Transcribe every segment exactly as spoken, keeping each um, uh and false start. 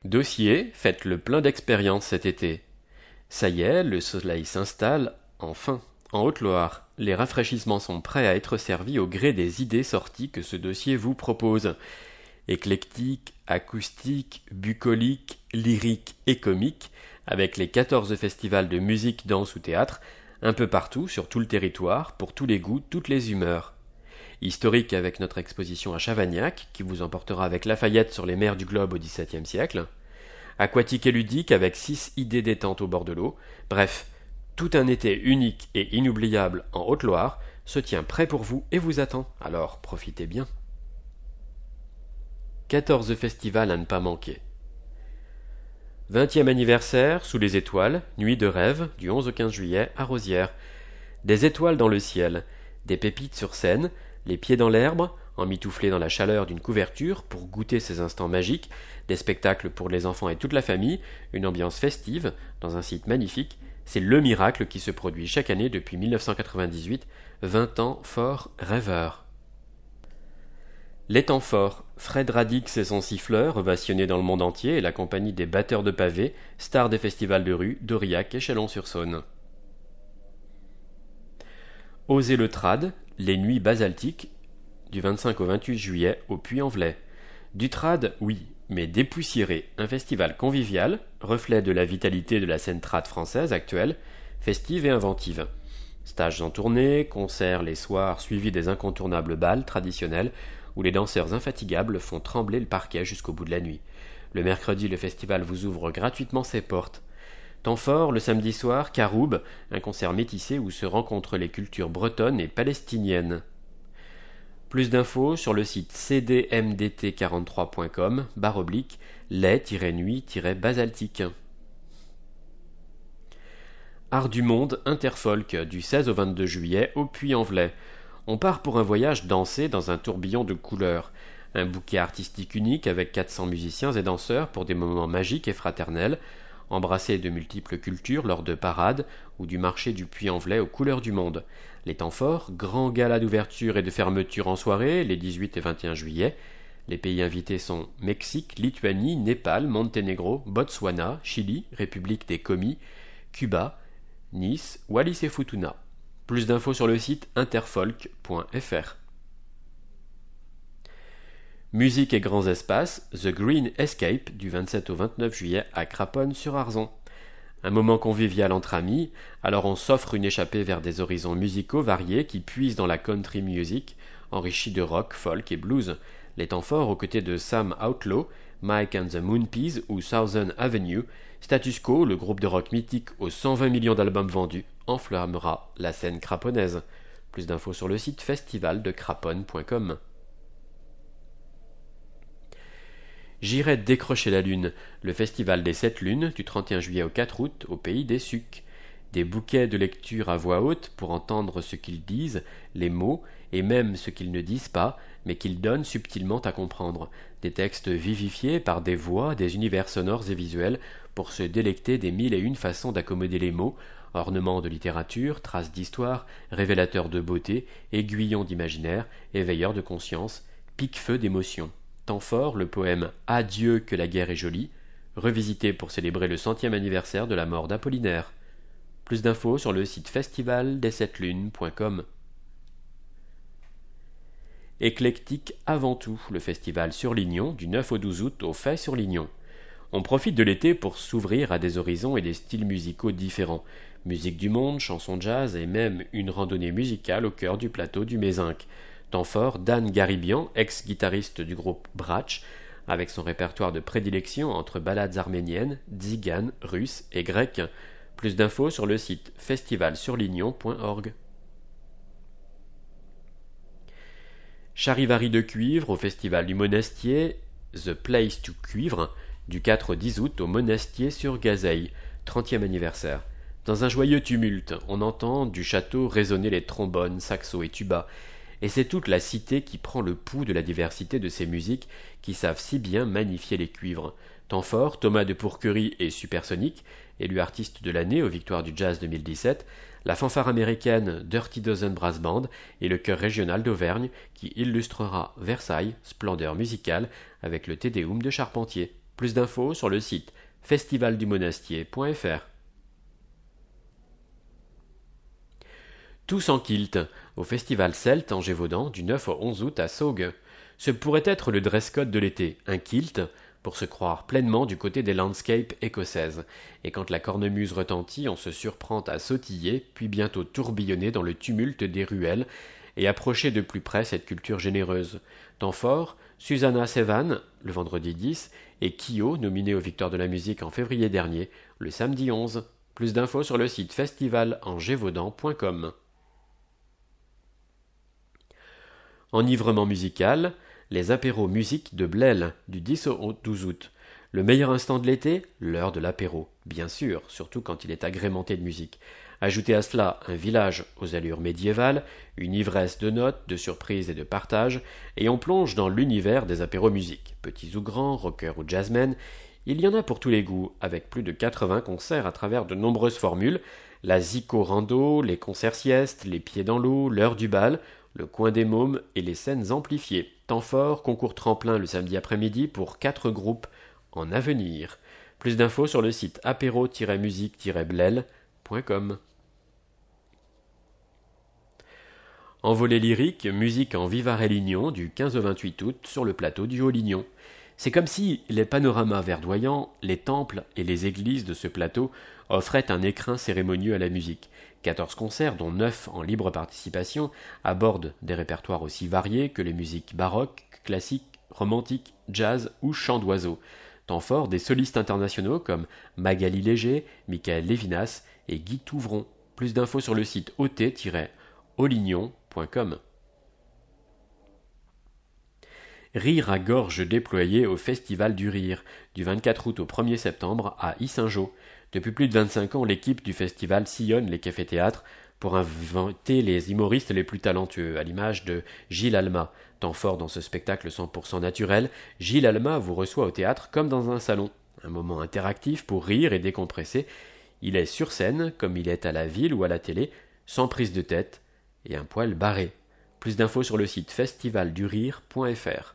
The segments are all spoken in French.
Dossier, faites le plein d'expérience cet été. Ça y est, le soleil s'installe, enfin. En Haute-Loire, les rafraîchissements sont prêts à être servis au gré des idées sorties que ce dossier vous propose. Éclectique, acoustique, bucolique, lyrique et comique, avec les quatorze festivals de musique, danse ou théâtre, un peu partout, sur tout le territoire, pour tous les goûts, toutes les humeurs. Historique avec notre exposition à Chavagnac, qui vous emportera avec Lafayette sur les mers du globe au dix-septième siècle. Aquatique et ludique avec six idées détente au bord de l'eau. Bref, tout un été unique et inoubliable en Haute-Loire se tient prêt pour vous et vous attend, alors profitez bien. quatorze festivals à ne pas manquer. vingtième anniversaire, sous les étoiles, nuit de rêve, du onze au quinze juillet, à Rosières. Des étoiles dans le ciel, des pépites sur scène, les pieds dans l'herbe, emmitouflés dans la chaleur d'une couverture pour goûter ces instants magiques, des spectacles pour les enfants et toute la famille, une ambiance festive, dans un site magnifique, c'est le miracle qui se produit chaque année depuis mille neuf cent quatre-vingt-dix-huit, vingt ans forts rêveurs. Les temps forts, Fred Radix et son siffleur, ovationné dans le monde entier, et la compagnie des batteurs de pavés, stars des festivals de rue, d'Aurillac et Chalon-sur-Saône. Osez le trad, les nuits basaltiques, du vingt-cinq au vingt-huit juillet au Puy-en-Velay. Du trad, oui, mais dépoussiéré, un festival convivial, reflet de la vitalité de la scène trad française actuelle, festive et inventive. Stages en tournée, concerts les soirs suivis des incontournables bals traditionnels où les danseurs infatigables font trembler le parquet jusqu'au bout de la nuit. Le mercredi, le festival vous ouvre gratuitement ses portes. Temps fort, le samedi soir, Caroube, un concert métissé où se rencontrent les cultures bretonnes et palestiniennes. Plus d'infos sur le site c d m d t quarante-trois point com, barre oblique, les-nuit-basaltique. Art du monde Interfolk, du seize au vingt-deux juillet au Puy-en-Velay. On part pour un voyage dansé dans un tourbillon de couleurs. Un bouquet artistique unique avec quatre cents musiciens et danseurs pour des moments magiques et fraternels, embrasser de multiples cultures lors de parades ou du marché du Puy-en-Velay aux couleurs du monde. Les temps forts, grand gala d'ouverture et de fermeture en soirée, les dix-huit et vingt et un juillet. Les pays invités sont Mexique, Lituanie, Népal, Monténégro, Botswana, Chili, République des Komis, Cuba, Nice, Wallis et Futuna. Plus d'infos sur le site interfolk point f r. Musique et grands espaces, The Green Escape du vingt-sept au vingt-neuf juillet à Craponne-sur-Arzon. Un moment convivial entre amis, alors on s'offre une échappée vers des horizons musicaux variés qui puisent dans la country music, enrichie de rock, folk et blues. Les temps forts aux côtés de Sam Outlaw, Mike and the Moonpeas ou Southern Avenue, Status Quo, le groupe de rock mythique aux cent vingt millions d'albums vendus, enflammera la scène craponnaise. Plus d'infos sur le site festival de craponne point com. J'irai décrocher la lune, le festival des sept lunes, du trente et un juillet au quatre août, au pays des Sucs. Des bouquets de lecture à voix haute pour entendre ce qu'ils disent, les mots, et même ce qu'ils ne disent pas, mais qu'ils donnent subtilement à comprendre. Des textes vivifiés par des voix, des univers sonores et visuels, pour se délecter des mille et une façons d'accommoder les mots, ornements de littérature, traces d'histoire, révélateurs de beauté, aiguillons d'imaginaire, éveilleurs de conscience, pique-feu d'émotion. Temps fort, le poème « Adieu que la guerre est jolie », revisité pour célébrer le centième anniversaire de la mort d'Apollinaire. Plus d'infos sur le site festival des sept lunes point com. Éclectique avant tout, le festival sur Lignon, du neuf au douze août au Fait sur Lignon. On profite de l'été pour s'ouvrir à des horizons et des styles musicaux différents. Musique du monde, chansons jazz et même une randonnée musicale au cœur du plateau du Mézinc. Temps fort, Dan Garibian, ex-guitariste du groupe Bratch, avec son répertoire de prédilection entre ballades arméniennes, tziganes, russes et grecques. Plus d'infos sur le site festival sur lignon point org. Charivari de cuivre au festival du Monastier, The Place to Cuivre, du quatre au dix août au Monastier sur Gazeille, trentième anniversaire. Dans un joyeux tumulte, on entend du château résonner les trombones, saxos et tubas, et c'est toute la cité qui prend le pouls de la diversité de ces musiques qui savent si bien magnifier les cuivres. Temps fort, Thomas de Pourquerie et Supersonic, élu artiste de l'année aux Victoires du Jazz deux mille dix-sept, la fanfare américaine Dirty Dozen Brass Band et le chœur régional d'Auvergne qui illustrera Versailles, splendeur musicale, avec le Te Deum de Charpentier. Plus d'infos sur le site festivaldumonastier point f r. Tous en kilt, au Festival Celte en Gévaudan du neuf au onze août à Saugues. Ce pourrait être le dress code de l'été, un kilt, pour se croire pleinement du côté des landscapes écossaises. Et quand la cornemuse retentit, on se surprend à sautiller, puis bientôt tourbillonner dans le tumulte des ruelles, et approcher de plus près cette culture généreuse. Temps fort, Susanna Sevan, le vendredi dix, et Kyo, nominé aux Victoires de la musique en février dernier, le samedi onze. Plus d'infos sur le site festival en gévaudan point com. Enivrement musical, les apéros musique de Blel, du dix au douze août. Le meilleur instant de l'été, l'heure de l'apéro, bien sûr, surtout quand il est agrémenté de musique. Ajoutez à cela un village aux allures médiévales, une ivresse de notes, de surprises et de partage, et on plonge dans l'univers des apéros musique. Petits ou grands, rockers ou jazzmen, il y en a pour tous les goûts, avec plus de quatre-vingts concerts à travers de nombreuses formules, la Zico Rando, les concerts siestes, les pieds dans l'eau, l'heure du bal, le coin des mômes et les scènes amplifiées. Temps fort, concours tremplin le samedi après-midi pour quatre groupes en avenir. Plus d'infos sur le site apéro musique blel point com. Envolée lyrique, musique en Vivarais-Lignon du quinze au vingt-huit août sur le plateau du Haut-Lignon. C'est comme si les panoramas verdoyants, les temples et les églises de ce plateau offraient un écrin cérémonieux à la musique. quatorze concerts, dont neuf en libre participation, abordent des répertoires aussi variés que les musiques baroques, classiques, romantiques, jazz ou chants d'oiseaux. Temps fort, des solistes internationaux comme Magali Léger, Michael Lévinas et Guy Touvron. Plus d'infos sur le site o t tiret olignon point com. Rire à gorge déployée au Festival du Rire, du vingt-quatre août au premier septembre à Yssingeaux. Depuis plus de vingt-cinq ans, l'équipe du festival sillonne les cafés-théâtres pour inventer les humoristes les plus talentueux, à l'image de Gilles Alma. Temps fort dans ce spectacle cent pour cent naturel, Gilles Alma vous reçoit au théâtre comme dans un salon. Un moment interactif pour rire et décompresser. Il est sur scène, comme il est à la ville ou à la télé, sans prise de tête et un poil barré. Plus d'infos sur le site festival du rire point f r.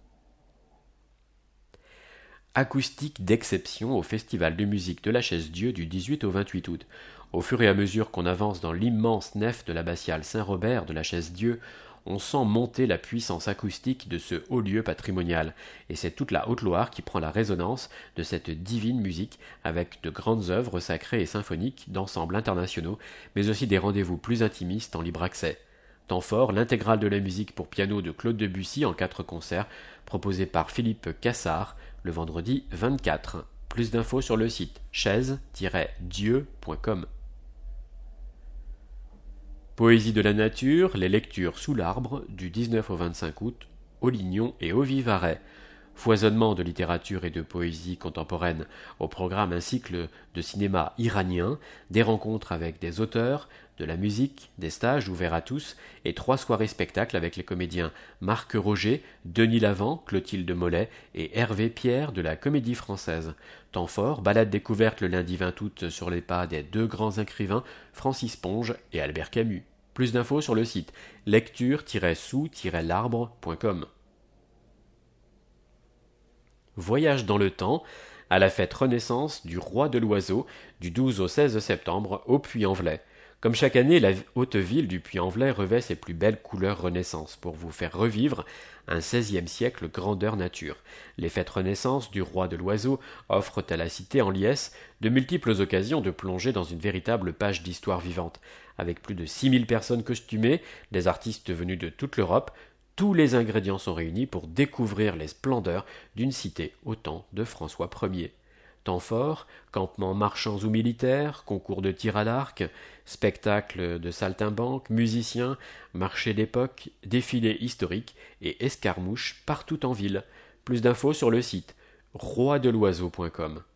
Acoustique d'exception au Festival de musique de la Chaise-Dieu du dix-huit au vingt-huit août. Au fur et à mesure qu'on avance dans l'immense nef de l'abbatiale Saint-Robert de la Chaise-Dieu, on sent monter la puissance acoustique de ce haut lieu patrimonial, et c'est toute la Haute-Loire qui prend la résonance de cette divine musique avec de grandes œuvres sacrées et symphoniques d'ensembles internationaux, mais aussi des rendez-vous plus intimistes en libre accès. Temps fort, l'intégrale de la musique pour piano de Claude Debussy en quatre concerts, proposé par Philippe Cassard, le vendredi vingt-quatre. Plus d'infos sur le site chaise tiret dieu point com. Poésie de la nature, les lectures sous l'arbre, du dix-neuf au vingt-cinq août, au Lignon et au Vivarais. Foisonnement de littérature et de poésie contemporaine au programme un cycle de cinéma iranien, des rencontres avec des auteurs, de la musique, des stages ouverts à tous et trois soirées spectacles avec les comédiens Marc Roger, Denis Lavant, Clotilde Mollet et Hervé Pierre de la Comédie Française. Temps fort, balade découverte le lundi vingt août sur les pas des deux grands écrivains Francis Ponge et Albert Camus. Plus d'infos sur le site lecture tiret sous tiret l'arbre point com. Voyage dans le temps, à la fête Renaissance du Roi de l'Oiseau, du douze au seize septembre au Puy-en-Velay. Comme chaque année, la haute ville du Puy-en-Velay revêt ses plus belles couleurs Renaissance pour vous faire revivre un seizième siècle grandeur nature. Les fêtes Renaissance du Roi de l'Oiseau offrent à la cité en liesse de multiples occasions de plonger dans une véritable page d'histoire vivante. Avec plus de six mille personnes costumées, des artistes venus de toute l'Europe, tous les ingrédients sont réunis pour découvrir les splendeurs d'une cité au temps de François Ier. Temps fort, campements marchands ou militaires, concours de tir à l'arc, spectacles de saltimbanques, musiciens, marchés d'époque, défilés historiques et escarmouches partout en ville. Plus d'infos sur le site roi de l'oiseau point com.